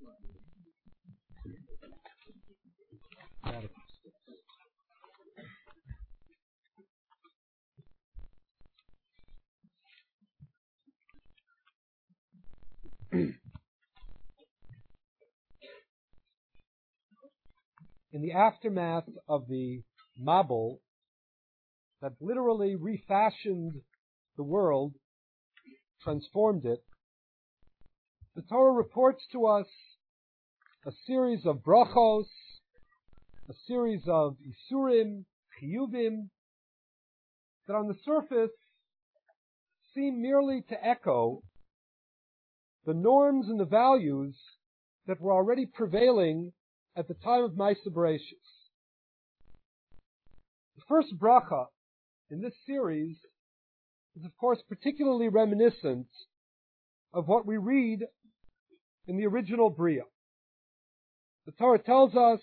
In the aftermath of the Mabul that literally refashioned the world, transformed it, the Torah reports to us a series of brachos, a series of isurim, chiyuvim, that on the surface seem merely to echo the norms and the values that were already prevailing at the time of Ma'aseh Bereishis. The first bracha in this series is, of course, particularly reminiscent of what we read in the original Bria. The Torah tells us,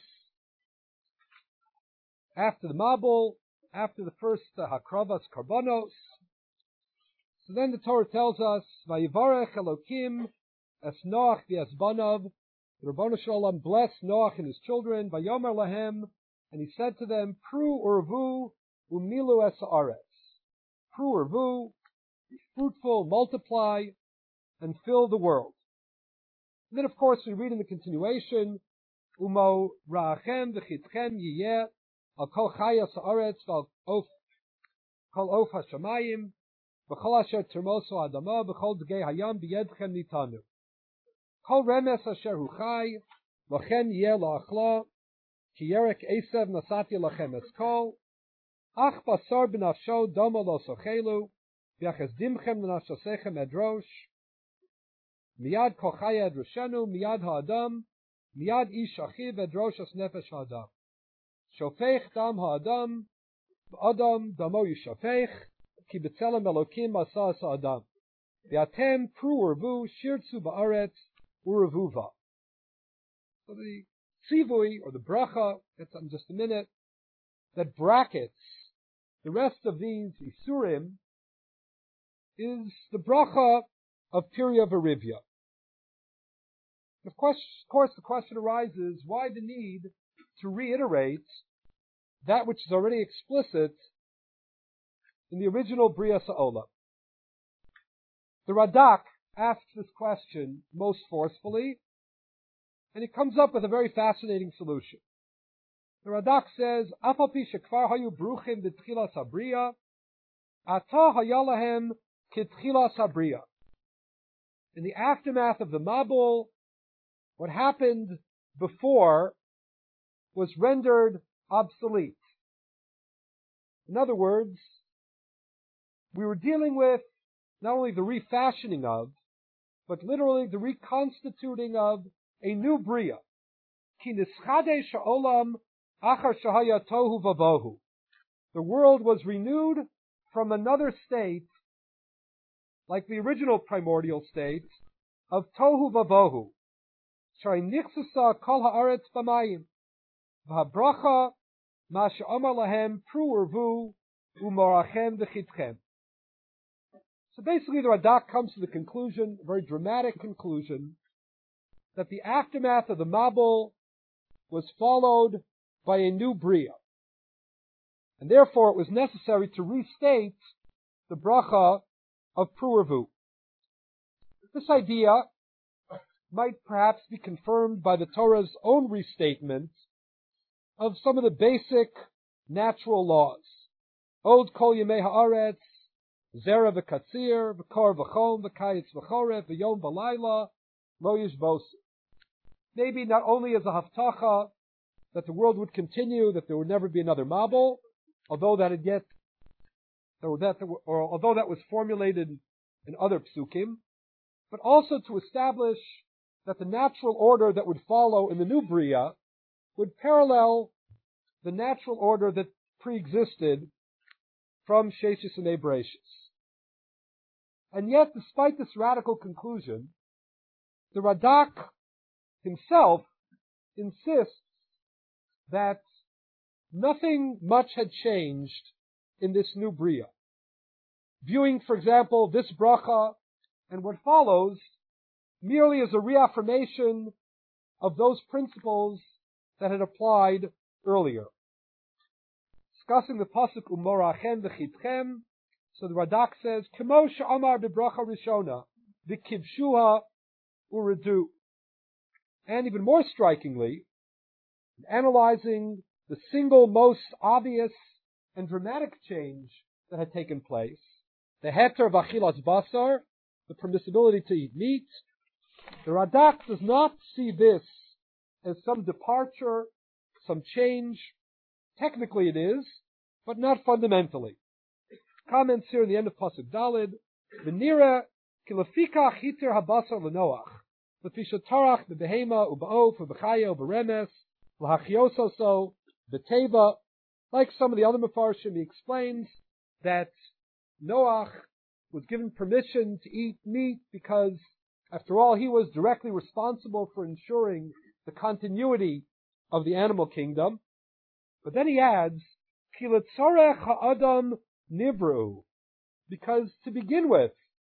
after the Mabul, after the first Hakravas Karbonos, so then the Torah tells us, Vayivarech Elokim es Noach v'esbanav, the Rebbeinu Shalom blessed Noach and his children, Vayomer lahem, and he said to them, Pru urvu umilu es haaretz. Pru urvu, be fruitful, multiply, and fill the world. And then, of course, we read in the continuation, Umo ra'achem v'chitchem yiyeh al kol chayas haaretz v'al kol of hashamayim v'chol asher termoso adama v'chol dgei hayam b'yedchem nitanu. Kol remes asher hu chai lachem yiyeh la'achla ki yerek esev nasati lachem eskol ach basar b'nafsho domo lo sochelu v'yachezdimchem l'nafshosechem edrosh miyad kol chaya edroshenu miyad ha'adam miyad ish achiv edroshas nefesh ha'adam shofech dam ha'adam v'adam damo yishofech ki b'tzelem elokim asas ha'adam v'atem pru urvu shirtzu ba'aretz urevuva. So the tzivui, or the bracha, that's in just a minute, that brackets the rest of these isurim is the bracha of Pirya Verivya. Of course, the question arises, why the need to reiterate that which is already explicit in the original Bria Sa'olam? The Radak asks this question most forcefully, and he comes up with a very fascinating solution. The Radak says, Afapi shekvar hayu bruchim b'tchilas habriya, ata hayalahem kitchilas habriya. In the aftermath of the Mabul, what happened before was rendered obsolete. In other words, we were dealing with not only the refashioning of, but literally the reconstituting of a new Bria. Ki nischade sha'olam achar shahaya tohu vavohu. The world was renewed from another state, like the original primordial state, of tohu vavohu. Shai nichsusa kol haaretz b'mayim. V'habracha ma she'omar lahem pru urvu u'morachem v'chitchem. So basically the Radak comes to the conclusion, a very dramatic conclusion, that the aftermath of the Mabul was followed by a new Bria. And therefore it was necessary to restate the bracha of Pru Urvu. This idea might perhaps be confirmed by the Torah's own restatement of some of the basic natural laws. Od kol yemei haaretz, zera v'katzir, v'kor v'chom, v'kayitz v'choref, v'yom v'layla, lo yishbosu. Maybe not only as a haftacha that the world would continue, that there would never be another Mabul, although that was formulated in other psukim, but also to establish that the natural order that would follow in the new Bria would parallel the natural order that pre-existed from Sheshis and Bereishis. And yet, despite this radical conclusion, the Radak himself insists that nothing much had changed in this new Bria. Viewing, for example, this bracha and what follows merely as a reaffirmation of those principles that had applied earlier. Discussing the pasuk Umorachem v'chitchem, so the Radak says, Kemo she'amar bebracha rishona, v'kivshuha uredu. And even more strikingly, analyzing the single most obvious and dramatic change that had taken place, the heter v'achilas basar, the permissibility to eat meat, the Radak does not see this as some departure, some change. Technically it is, but not fundamentally. Comments here in the end of Pasuk Dalid, V'nira kilafikach hiter habasar l'noach, l'fisha tarach b'behema u'ba'of u'b'chaya u'b'remes, l'hachiososo, b'teva. Like some of the other Mefarshim, he explains that Noach was given permission to eat meat because, after all, he was directly responsible for ensuring the continuity of the animal kingdom. But then he adds, Kiletzorech ha'adam nivru, because to begin with,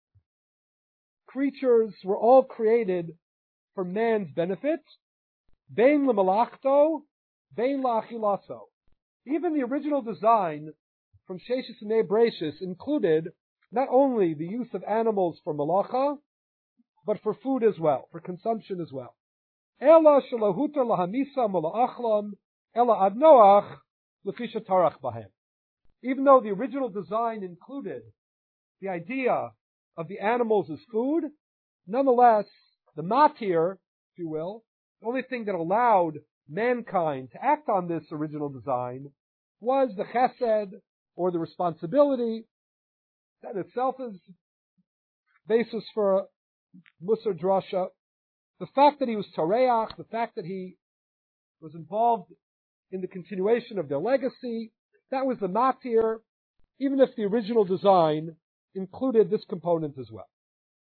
creatures were all created for man's benefit, bein lemalachto, bein la'achilaso. Even the original design from Sheshis and Bereshis included not only the use of animals for malacha, but for food as well, for consumption as well. Ela shalahutar lahamisa mala'achlam, ela ad Noach l'fisha tarach bahem. Even though the original design included the idea of the animals as food, nonetheless, the matir, if you will, the only thing that allowed mankind to act on this original design was the chesed, or the responsibility. That itself is basis for Musar Drasha. The fact that he was Tareach, the fact that he was involved in the continuation of their legacy, that was the matir, even if the original design included this component as well.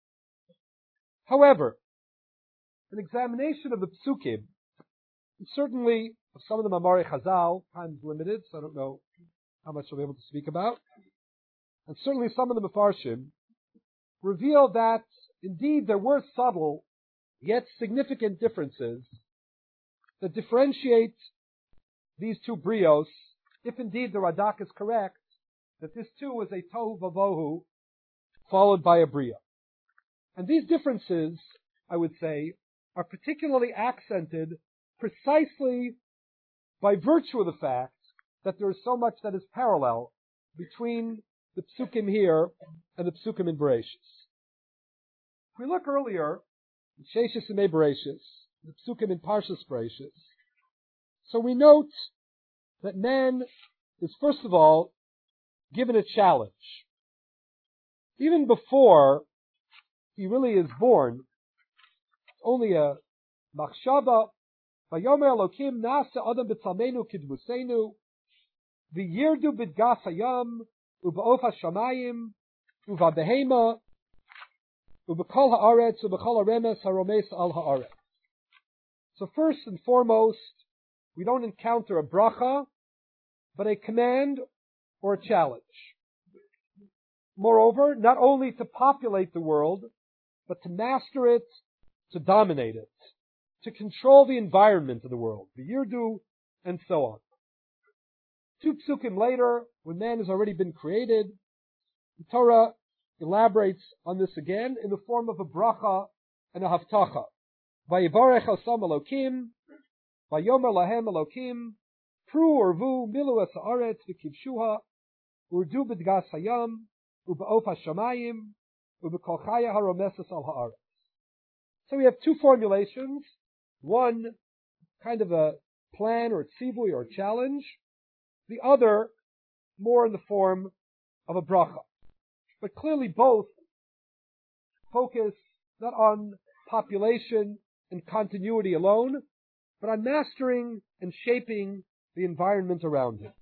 However, an examination of the Psukim, and certainly of some of the Mamari Chazal, time is limited, so I don't know how much I'll be able to speak about, and certainly some of the Mefarshim, reveal that indeed there were subtle yet significant differences that differentiate these two brios, if indeed the Radak is correct, that this too was a tohu vavohu followed by a bria. And these differences, I would say, are particularly accented precisely by virtue of the fact that there is so much that is parallel between the psukim here and the psukim in Bereshis. If we look earlier, in Sheshis and Bereshis, the psukim in Parshas Bereshis, so we note that man is first of all given a challenge. Even before he really is born, only a machshava, Vayomer Elokim nasa adam b'tzalmenu kidmusenu, v'yirdu b'dgas hayam, u'ba'of hashamayim, u'va'behema, u'b'kol ha'aretz, u'b'kol ha'remes ha'romes al ha'aretz. So first and foremost, we don't encounter a bracha, but a command or a challenge. Moreover, not only to populate the world, but to master it, to dominate it, to control the environment of the world, the yirdu, and so on. Two psukim later, when man has already been created, the Torah elaborates on this again in the form of a bracha and a haftacha. Vayivarech osam Elokim, vayomer lahem Elokim, pru urvu milu es haaretz v'kivshuha, urdu b'dgas hayam, u'ba'of hashamayim, u'b'kol chaya haromeses al haaretz. So we have two formulations. One, kind of a plan or tzivui or challenge. The other, more in the form of a bracha. But clearly both focus not on population and continuity alone, but on mastering and shaping the environment around him.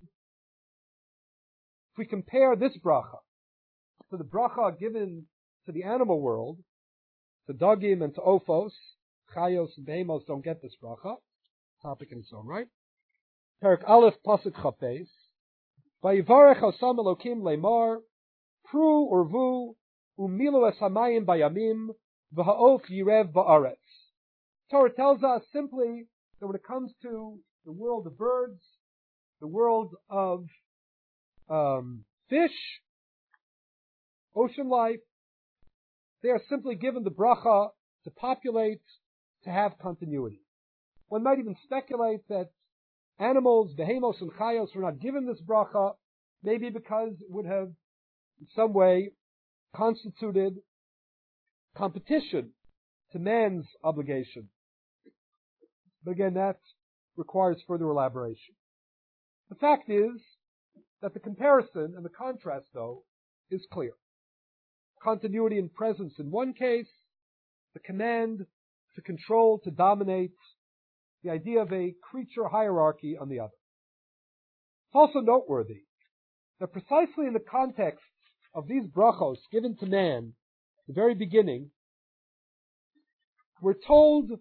If we compare this bracha to the bracha given to the animal world, to dagim and to ophos, chayos and behemos don't get this bracha, topic in its own right. Perak Aleph Pasuk Chapes, Vayivarech osam Elokim leimar, pru urvu, umilu es hamayim bayamim, v'ha'of yirev ba'aretz. Torah tells us simply that when it comes to the world of birds, the world of fish, ocean life, they are simply given the bracha to populate, to have continuity. One might even speculate that animals, behemos and chayos, were not given this bracha, maybe because it would have in some way constituted competition to man's obligation. But again, that requires further elaboration. The fact is that the comparison and the contrast, though, is clear. Continuity and presence in one case, the command to control, to dominate, the idea of a creature hierarchy on the other. It's also noteworthy that precisely in the context of these brachos given to man, the very beginning, we're told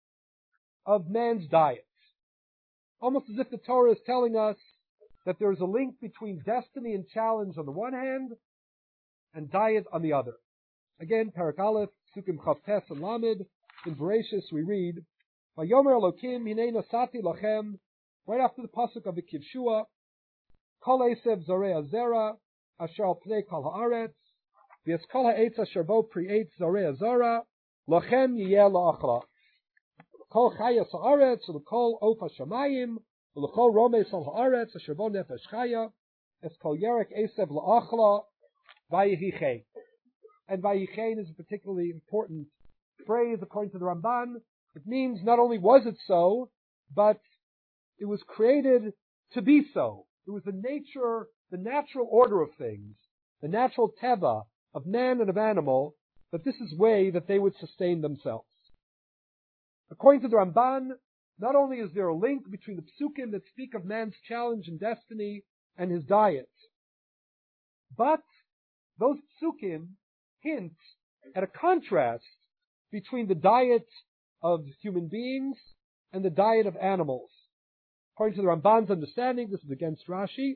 of man's diet. Almost as if the Torah is telling us that there is a link between destiny and challenge on the one hand, and diet on the other. Again, Parak Aleph, Sukim Chavtes and Lamed, in Bereshis we read, Vayomer Elokim hinei nosati lachem, right after the pasuk of the Kivshua, Kol Esev Zorei Azera, Asher al Pnei Kol Haaretz, V'es Kol Ha'etz Asher Bo Pri Eitz Zorei Azera, Lachem Yiyeh La'achla. Kol Chayas Haaretz, L'Kol Of HaShamayim, L'Kol Romes Al Haaretz, Asher Bo Nefesh Chaya, Es Kol Yerek Esev La'achla, Vayichichein. And Vayichichein is a particularly important phrase according to the Ramban. It means not only was it so, but it was created to be so. It was the nature, the natural order of things, the natural teva of man and of animal, that this is the way that they would sustain themselves. According to the Ramban, not only is there a link between the psukim that speak of man's challenge and destiny and his diet, but those psukim hint at a contrast between the diet of human beings and the diet of animals. According to the Ramban's understanding, this is against Rashi,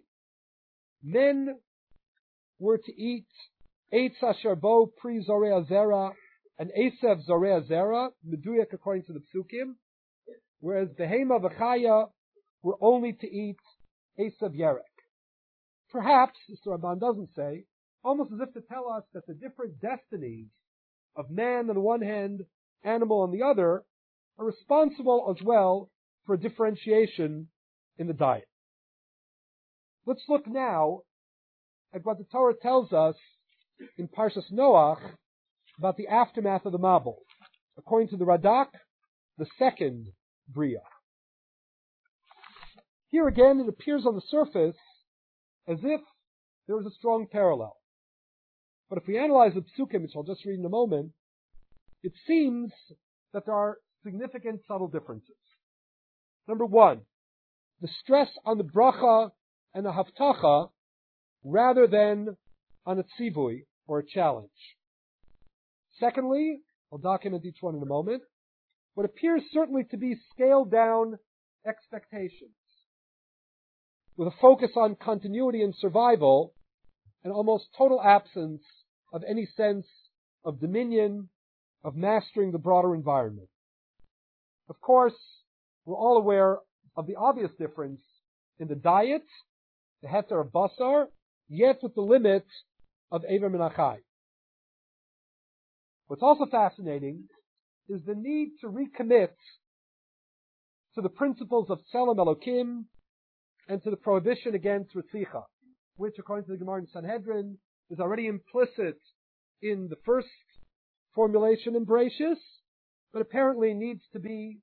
men were to eat Eitz Asher Bo Pri Zorei Azera and Esev Zorei Azera, Meduyak according to the psukim, whereas Behema V'chaya were only to eat Esev Yerek. Perhaps, as the Ramban doesn't say, almost as if to tell us that the different destinies of man on the one hand, animal on the other, are responsible as well for a differentiation in the diet. Let's look now at what the Torah tells us in Parshas Noach about the aftermath of the Mabul. According to the Radak, the second Bria. Here again, it appears on the surface as if there is a strong parallel. But if we analyze the psukim, which I'll just read in a moment, it seems that there are significant subtle differences. Number one, the stress on the bracha and the haftacha rather than on a tzivui, or a challenge. Secondly, I'll document each one in a moment, what appears certainly to be scaled down expectations, with a focus on continuity and survival, and almost total absence of any sense of dominion, of mastering the broader environment. Of course, we're all aware of the obvious difference in the diet, the heter of basar, yet with the limit of Ever Menachai. What's also fascinating is the need to recommit to the principles of Tselem Elokim and to the prohibition against Ritzicha, which, according to the Gemara in Sanhedrin, is already implicit in the first formulation in Bereshis, but apparently needs to be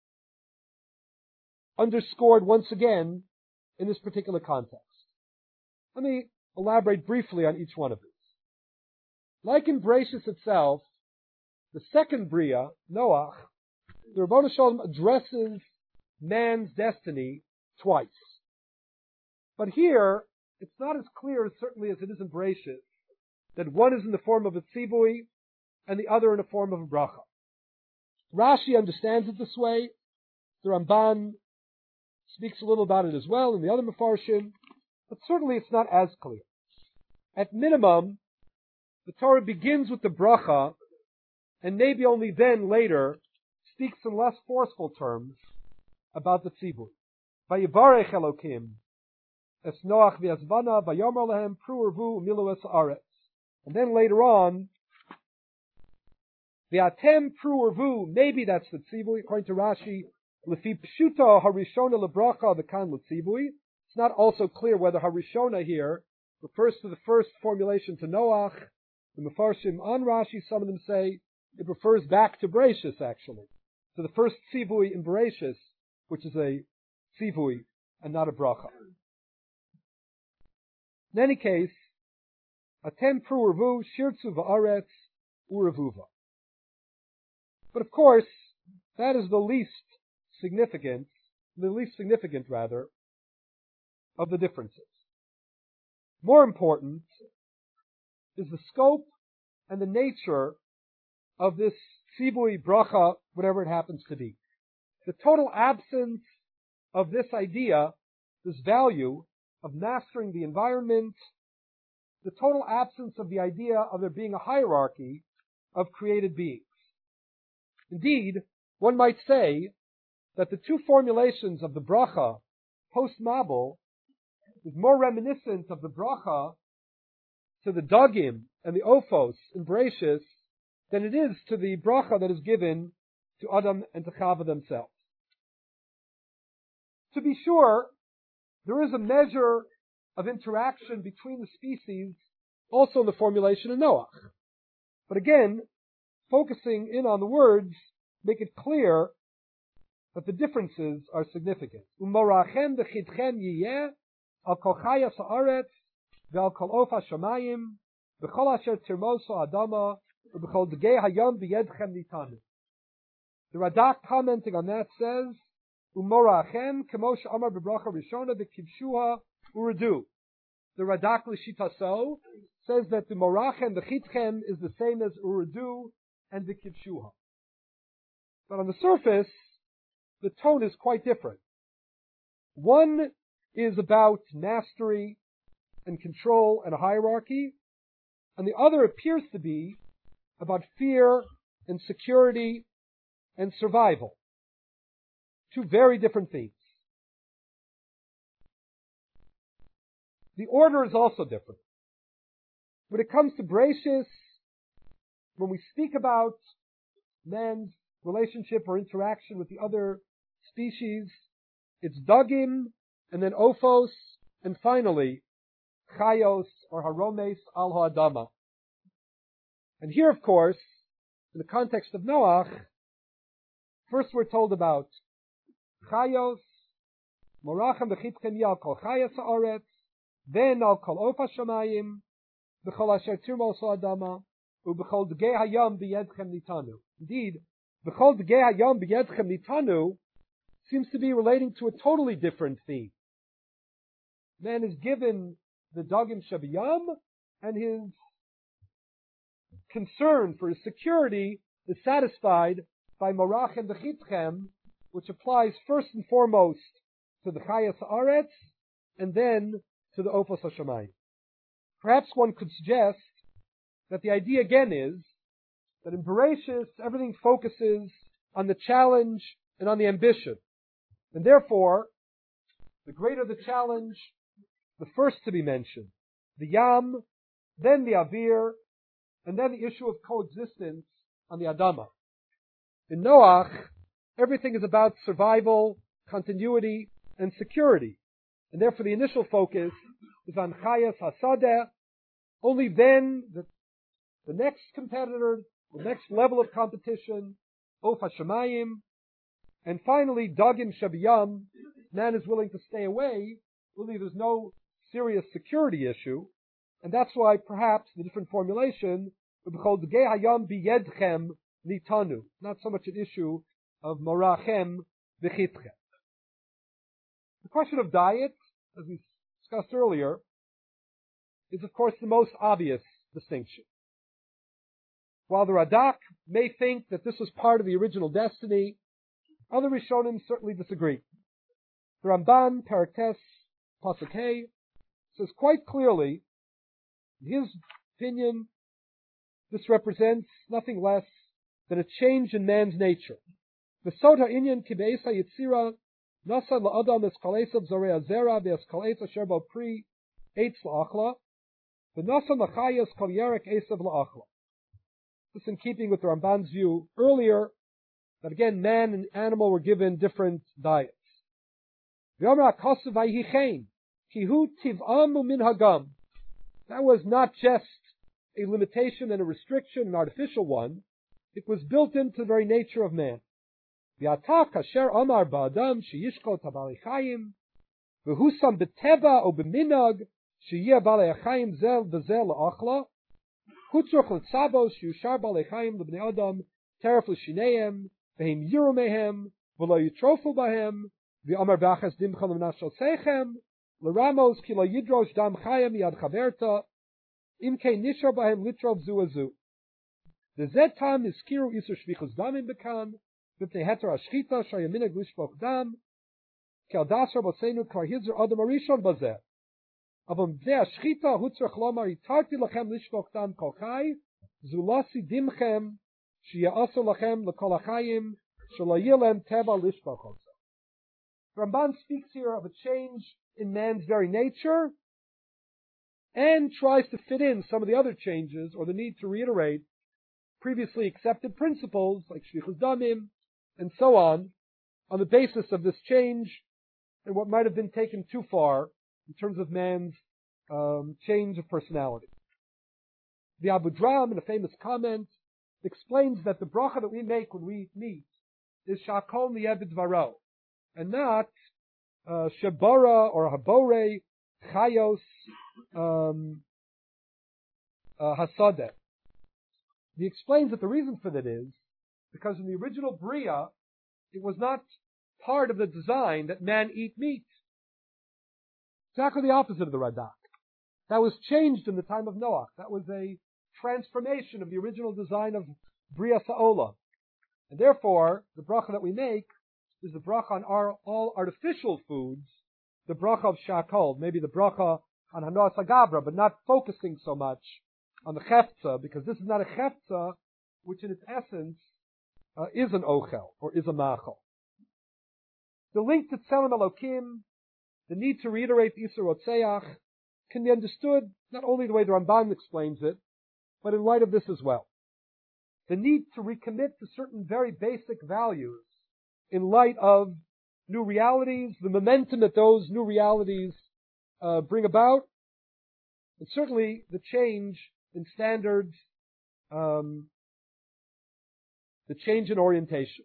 underscored once again in this particular context. Let me elaborate briefly on each one of these. Like in Bereshis itself, the second Bria, Noach, the Rebbeinu Shalom addresses man's destiny twice. But here, it's not as clear, certainly, as it is in Bereshis, that one is in the form of a tzivui and the other in the form of a bracha. Rashi understands it this way. The Ramban speaks a little about it as well in the other Mefarshim, but certainly it's not as clear. At minimum, the Torah begins with the bracha, and maybe only then later speaks in less forceful terms about the tzibur. Vayivarech Elokim es Noach v'Yazbana vayomer lehem pru urvu umilu es haaretz. And then later on, v'atem pru urvu, maybe that's the tzibur, according to Rashi, lefi pshuta harishona lebracha v'kan l'tzibur. It's not also clear whether harishona here refers to the first formulation to Noach. The Mefarshim on Rashi, some of them say it refers back to Bereshis, actually, to the first tzivui in Bereshis, which is a tzivui and not a bracha. In any case, atem pru urvu shirtzu va'aretz urevuva. But of course, that is the least significant rather, of the differences. More important is the scope and the nature of this tzivui, bracha, whatever it happens to be. The total absence of this idea, this value of mastering the environment, the total absence of the idea of there being a hierarchy of created beings. Indeed, one might say that the two formulations of the bracha post-Mabul is more reminiscent of the bracha to the Dagim and the Ophos in Bereshis than it is to the bracha that is given to Adam and to Chava themselves. To be sure, there is a measure of interaction between the species also in the formulation of Noach. But again, focusing in on the words, make it clear that the differences are significant. Umorachem v'chidchem yiyeh al kol chayas haaretz ve'al kol of hashamayim v'chol asher tirmoso adama v'chol degei hayam b'yedchem nitanu. The Radak commenting on that says, Umorachem kemo she'amar b'bracha rishona v'kivshuha uredu. The Radak l'shitaso says that the morachem, the chitchem, is the same as uredu and the kivshuha. But on the surface, the tone is quite different. One is about mastery and control and a hierarchy, and the other appears to be about fear and security and survival. Two very different themes. The order is also different. When it comes to Bereshis, when we speak about man's relationship or interaction with the other species, it's Dagim, and then Ophos, and finally, Chayos, or Haromes al Ha'adama. And here, of course, in the context of Noach, first we're told about Chayos, Morachem v'chitchem yal kol Chayas ha'aretz, then al kol of hashamayim, v'chol asher tirmos ha'adama, u'b'chol degei hayam b'yedchem nitanu. Indeed, v'chol degei hayam b'yedchem nitanu seems to be relating to a totally different theme. Man is given the Dagim Shabiyam, and his concern for his security is satisfied by Morachem v'chitchem, which applies first and foremost to the Chayas Haaretz, and then to the Ophos HaShamayim. Perhaps one could suggest that the idea again is that in Bereshis, everything focuses on the challenge and on the ambition. And therefore, the greater the challenge, the first to be mentioned, the Yam, then the Avir, and then the issue of coexistence on the Adama. In Noach, everything is about survival, continuity, and security. And therefore the initial focus is on Chayas HaSadeh. Only then the next competitor, the next level of competition, Of HaShamayim, and finally Dagim Shabiyam, man is willing to stay away, really there's no serious security issue, and that's why perhaps the different formulation, B'chol Degei Hayam B'yedchem Nitanu, not so much an issue of Morachem V'chitchem. The question of diet, as we discussed earlier, is of course the most obvious distinction. While the Radak may think that this was part of the original destiny, other Rishonim certainly disagree. The Ramban, Paraktes, Pasuk Hey, says quite clearly, in his opinion, this represents nothing less than a change in man's nature. V'sod ha'inyan ki be'esa yitzira nasa la'adam es kol esav zorei azera v'es kol esav sherbo pri eitz la'achla v'nasa l'chayas kol yerek esav la'achla. This in keeping with the Ramban's view earlier that again man and animal were given different diets. V'yomer ha'kosav v'yichein ki hu tiv'am u'minhagam. That was not just a limitation and a restriction, an artificial one. It was built into the very nature of man. V'ata kasher amar ba'adam sheyishkot ha'balei chayim v'husam b'teva o b'minag sheyeh balei chayim zel v'zel la'achla hutzroch l'tzavos sheyushar balei chayim l'bnei adam teref l'shineihem v'hem yiru mehem v'lo yitrofu bahem v'amar b'achas dimcha l'mnashal seichem l'ramos ki lo yidrosh dam chayim yad chaverta imkei nishar bahem litrov zu azu. The zetam is kiru isur shvichus damim bekan v'pnei heter ashchita shayaminag lishpoch dam kel dasar b'seinu kvar hizur adam arishon bazeh. Avam ze ashchita hutzrach lomar itarti lachem lishpoch dam kol chai zulasi dimchem sheya'asu lachem l'kol achayim shalayilem teva lishpoch. Ramban speaks here of a change in man's very nature and tries to fit in some of the other changes or the need to reiterate previously accepted principles like shvichus damim and so on the basis of this change and what might have been taken too far in terms of man's change of personality. The Abu Dram, in a famous comment, explains that the bracha that we make when we eat meat is shakol ni'eved varo, and not shebara or habore chayos hasadeh. He explains that the reason for that is because in the original Bria, it was not part of the design that man eat meat. Exactly the opposite of the Radak. That was changed in the time of Noah. That was a transformation of the original design of Bria Sa'ola. And therefore, the bracha that we make is the bracha on all artificial foods, the bracha of Shakol, maybe the bracha on Hanoas Agabra, but not focusing so much on the Chefza, because this is not a Chefza, which in its essence is an Ochel, or is a Machel. The link to Tselem Elokim, the need to reiterate the Isur Otseach, can be understood not only the way the Ramban explains it, but in light of this as well. The need to recommit to certain very basic values in light of new realities, the momentum that those new realities bring about, and certainly the change in standards, the change in orientation.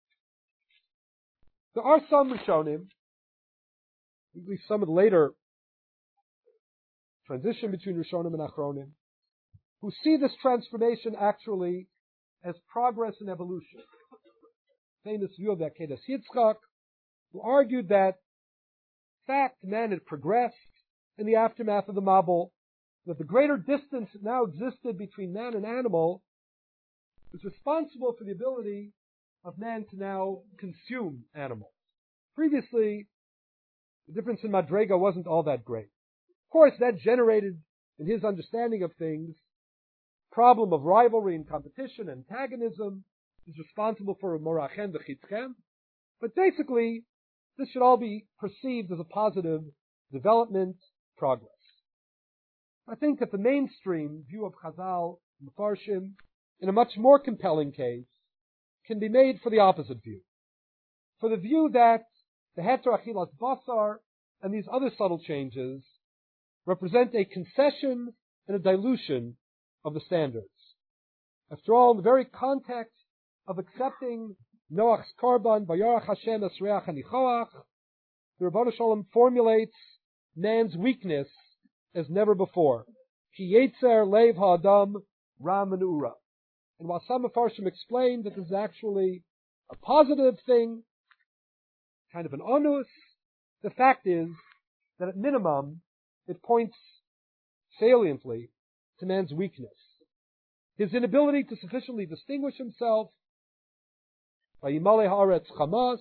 There are some Rishonim, at least some of the later transition between Rishonim and Achronim, who see this transformation actually as progress and evolution. Famous view of that Kedas Yitzchak, who argued that, in fact, man had progressed in the aftermath of the Mabul, that the greater distance that now existed between man and animal was responsible for the ability of man to now consume animals. Previously, the difference in Madrega wasn't all that great. Of course, that generated, in his understanding of things, problem of rivalry and competition, antagonism, is responsible for Morachen v'chitzchen. But basically, this should all be perceived as a positive development, progress. I think that the mainstream view of Chazal and Mefarshim, in a much more compelling case, can be made for the opposite view. For the view that the Heter Achilas Basar and these other subtle changes represent a concession and a dilution of the standards. After all, in the very context of accepting Noach's Korban, Vayarach Hashem Esreach Hanichoach, the Rebbeinu Shalom formulates man's weakness as never before. Ki Yetzer Leiv Ha'adam Ram and Ura. And while some Mefarshim explain that this is actually a positive thing, kind of an onus, the fact is that at minimum, it points saliently to man's weakness. His inability to sufficiently distinguish himself by Yimalei Haaretz Chamas,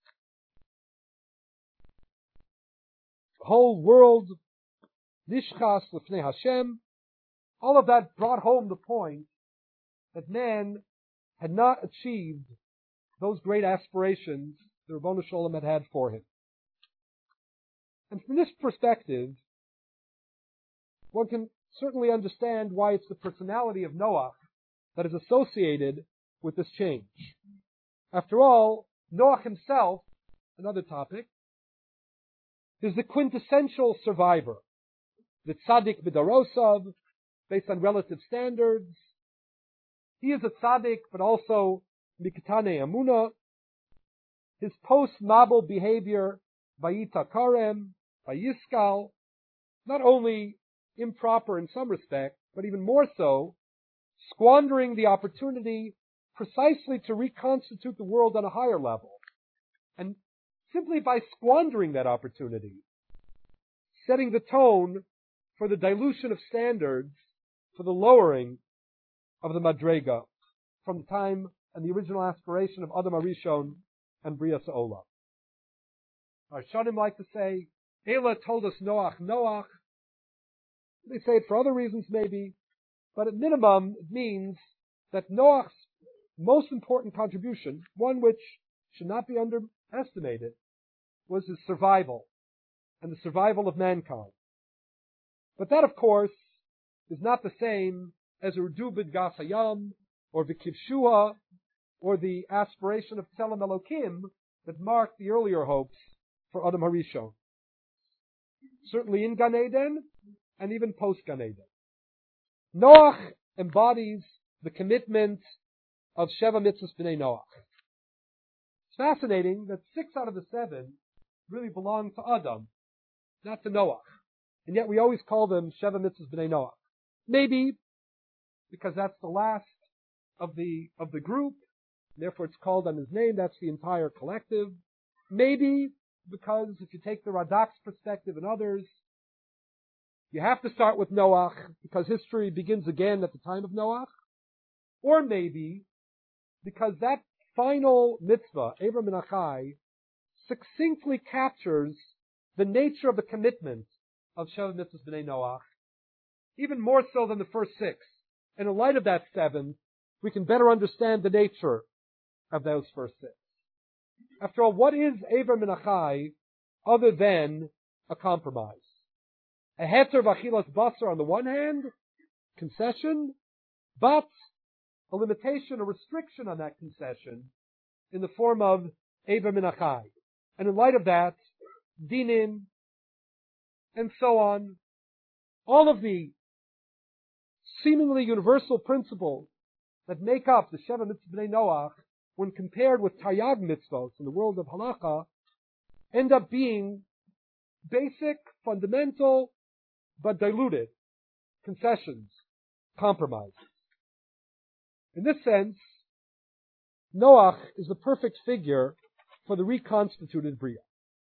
the whole world, Nishchas L'fnei Hashem, all of that brought home the point that man had not achieved those great aspirations the Ribono Shel Olam had for him. And from this perspective, one can certainly understand why it's the personality of Noach that is associated with this change. After all, Noach himself, another topic, is the quintessential survivor, the tzaddik b'darosav, based on relative standards. He is a tzaddik, but also mikatane amuna. His post-Mabul behavior, vayita karem, vayiskal, not only improper in some respect, but even more so, squandering the opportunity precisely to reconstitute the world on a higher level. And simply by squandering that opportunity, setting the tone for the dilution of standards, for the lowering of the Madrega from the time and the original aspiration of Adam HaRishon and Bria Sa'olam. Our Shanim like to say, Eila told us Noach, Noach. They say it for other reasons maybe, but at minimum it means that Noach's most important contribution, one which should not be underestimated, was his survival and the survival of mankind. But that, of course, is not the same as Urdu B'Gas Hayam or V'Kivshua or the aspiration of Tzelem Elokim that marked the earlier hopes for Adam HaRishon. Certainly in Gan Eden and even post Gan Eden. Noach embodies the commitment of Sheva Mitzvahs B'nai Noach. It's fascinating that 6 out of the 7 really belong to Adam, not to Noach. And yet we always call them Sheva Mitzvahs B'nai Noach. Maybe because that's the last of the group, therefore it's called on his name, that's the entire collective. Maybe because if you take the Radak's perspective and others, you have to start with Noach because history begins again at the time of Noach. Or maybe because that final mitzvah, Avram and Achai, succinctly captures the nature of the commitment of Sheva Mitzvahs B'nai Noach, even more so than the first 6. And in light of that 7, we can better understand the nature of those first 6. After all, what is Avram and Achai other than a compromise? A heter v'achilas basar on the one hand, concession, but a limitation, a restriction on that concession in the form of Avram and Achai. And in light of that, dinim, and so on, all of the seemingly universal principles that make up the Sheva Mitzvahs B'nai Noach, when compared with Taryag mitzvahs in the world of halacha, end up being basic, fundamental, but diluted concessions, compromises. In this sense, Noach is the perfect figure for the reconstituted Bria.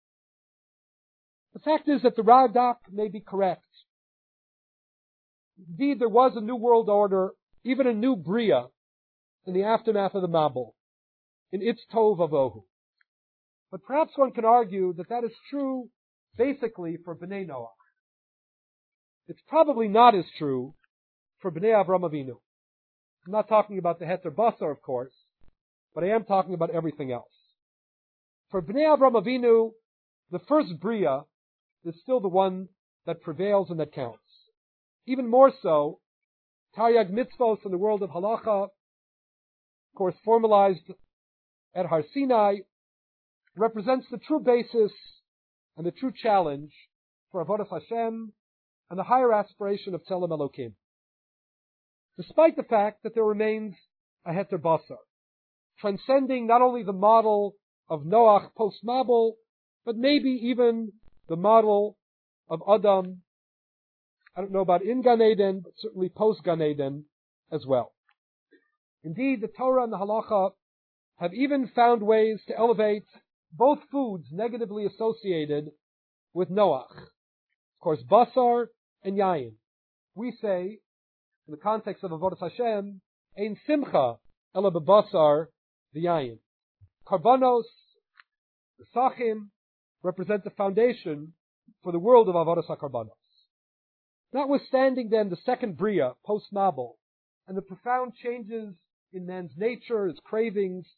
The fact is that the Radak may be correct. Indeed, there was a new world order, even a new Bria, in the aftermath of the Mabul, in its Tov Avohu. But perhaps one can argue that that is true basically for Bnei Noach. It's probably not as true for Bnei Avram Avinu. I'm not talking about the Heter Basar, of course, but I am talking about everything else. For Bnei Avram Avinu, the first Bria is still the one that prevails and that counts. Even more so, Taryag mitzvos in the world of halacha, of course formalized at Har Sinai, represents the true basis and the true challenge for Avodas Hashem and the higher aspiration of Tzelem Elokim. Despite the fact that there remains a Heter Basar, transcending not only the model of Noach post-Mabul, but maybe even the model of Adam, I don't know about in Gan Eden, but certainly post-Gan Eden as well. Indeed, the Torah and the Halacha have even found ways to elevate both foods negatively associated with Noach. Of course, Basar and Yayin. We say, in the context of Avodas Hashem, Ein Simcha ela bebasar v'yayin. Karbanos, the Sachim, represent the foundation for the world of Avodas HaKarbanos. Notwithstanding then the second Bria, post-Mabul, and the profound changes in man's nature, his cravings,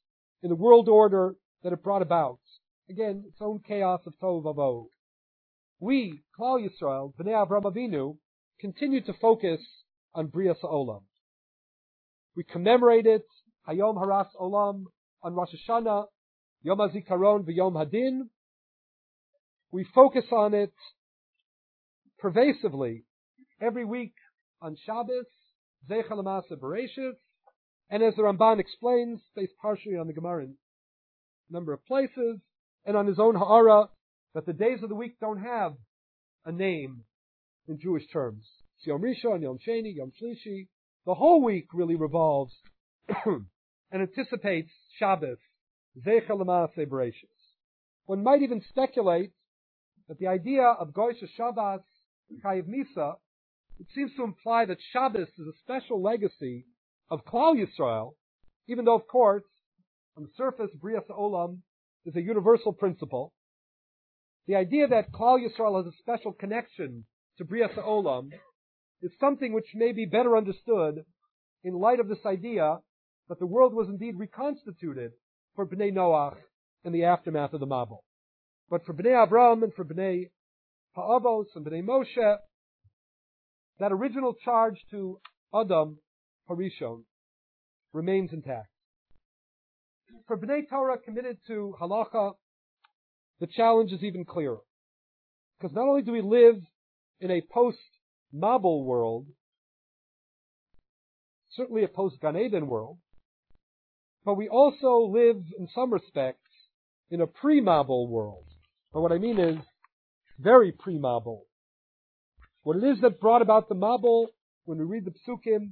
in the world order that it brought about. Again, its own chaos of Tohu Vavohu. We, Klal Yisrael, Bnei Avraham Avinu, continue to focus on Brias Olam. We commemorate it, Hayom Haras Olam, on Rosh Hashanah, Yom HaZikaron v'Yom Hadin. We focus on it pervasively every week on Shabbos, Zeicha L'Maaseh Bereshis, and as the Ramban explains, based partially on the Gemara in a number of places, and on his own Ha'ara, that the days of the week don't have a name in Jewish terms. It's Yom Rishon, Yom Sheni, Yom Shlishi. The whole week really revolves and anticipates Shabbos, Zeicha L'Maaseh Bereshis. One might even speculate that the idea of Goy Shabbos, Chayiv Misa, it seems to imply that Shabbos is a special legacy of Klal Yisrael, even though, of course, on the surface, Brias Olam is a universal principle. The idea that Klal Yisrael has a special connection to Brias Olam is something which may be better understood in light of this idea that the world was indeed reconstituted for Bnei Noach in the aftermath of the Mabul. But for Bnei Avram and for Bnei Ha'avos and Bnei Moshe, that original charge to Adam Harishon remains intact. For Bnei Torah committed to Halacha, the challenge is even clearer. Because not only do we live in a post-Mabul world, certainly a post-Gan Eden world, but we also live, in some respects, in a pre-Mabul world. Or what I mean is, very pre-Mabul. What it is that brought about the Mabul, when we read the Psukim,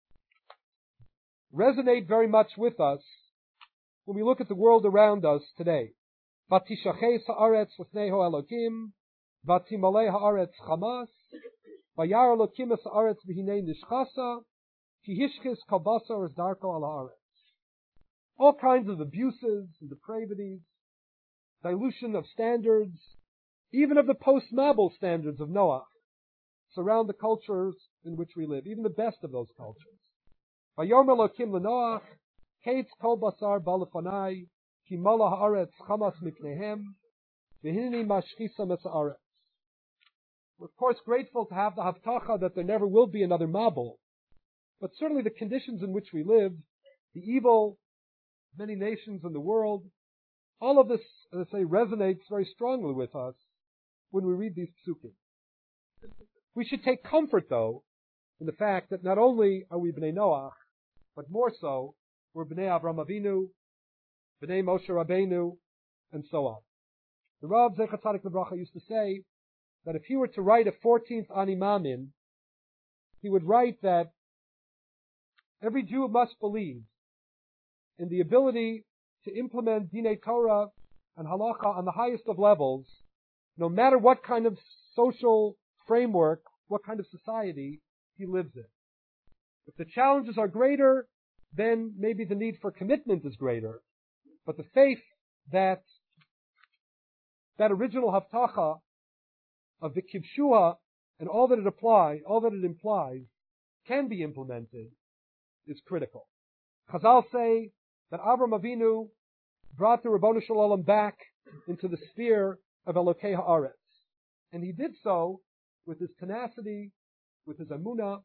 resonate very much with us when we look at the world around us today. Vatishachei ha'aretz l'fnei Elokim, vatimalei ha'aretz chamas, vayar Elokim es ha'aretz v'hinei nishchasa, ki hishkis kol basar es darko al ha'aretz. All kinds of abuses and depravities, dilution of standards, even of the post-Mabul standards of Noah, surround the cultures in which we live, even the best of those cultures. Vayomer Elokim l'Noach, Kates kol basar balafanai, ki mala haaretz chamas mipnehem, v'hineni mashchisa es haaretz. We're of course grateful to have the Havtacha that there never will be another Mabul, but certainly the conditions in which we live, the evil of many nations in the world, all of this, as I say, resonates very strongly with us when we read these psukim. We should take comfort, though, in the fact that not only are we Bnei Noach, but more so, we're Bnei Avraham Avinu, Bnei Moshe Rabbeinu, and so on. The Rav Zecher Tzadik Lebracha used to say that if he were to write a 14th Ani Mamin, he would write that every Jew must believe in the ability to implement Dinei Torah and Halacha on the highest of levels, no matter what kind of social framework, what kind of society he lives in. If the challenges are greater, then maybe the need for commitment is greater. But the faith that original Havtacha of the Kivshua and all that it implies, can be implemented, is critical. Chazal say that Avram Avinu brought the Ribono Shel Olam back into the sphere of Elokei Haaretz. And he did so with his tenacity, with his emunah,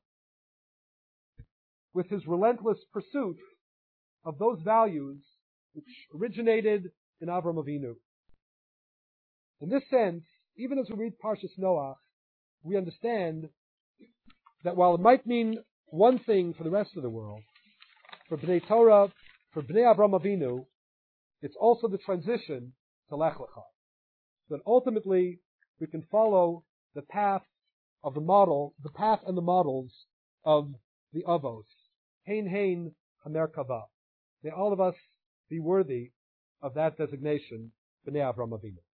with his relentless pursuit of those values which originated in Avram Avinu. In this sense, even as we read Parshas Noach, we understand that while it might mean one thing for the rest of the world, for Bnei Torah, for Bnei Avram Avinu, it's also the transition to Lech Lecha. That ultimately we can follow the path of the and the models of the Avos. Hein Hein HaMerkava. May all of us be worthy of that designation, Bnei Avraham Avinu.